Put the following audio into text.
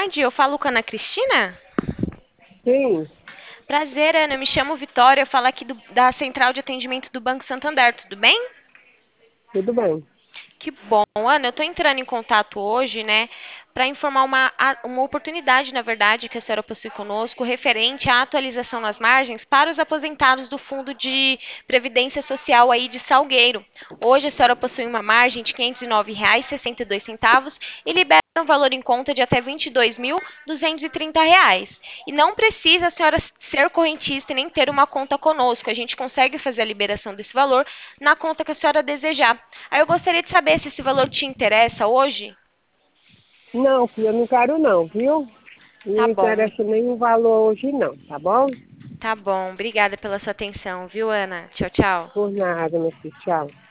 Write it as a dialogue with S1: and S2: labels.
S1: tarde, eu falo com a Ana Cristina.
S2: Sim,
S1: Prazer, Ana, eu me chamo Vitória, eu falo aqui da Central de Atendimento do Banco Santander, tudo bem?
S2: tudo bem.
S1: Que bom, Ana, eu estou entrando em contato hoje, né, para informar uma oportunidade, na verdade, que a senhora possui conosco, referente à atualização nas margens para os aposentados do Fundo de Previdência Social aí de Salgueiro. Hoje a senhora possui uma margem de R$ 509,62 e libera um valor em conta de até R$ 22.230. E não precisa a senhora ser correntista e nem ter uma conta conosco. A gente consegue fazer a liberação desse valor na conta que a senhora desejar. Aí eu gostaria de saber se esse valor te interessa hoje.
S2: Não, filha, eu não quero não, viu?
S1: Tá
S2: Não
S1: bom,
S2: interessa nenhum valor hoje não, tá bom?
S1: tá bom. Obrigada pela sua atenção, viu, Ana? Tchau, tchau.
S2: Por nada, meu filho, tchau.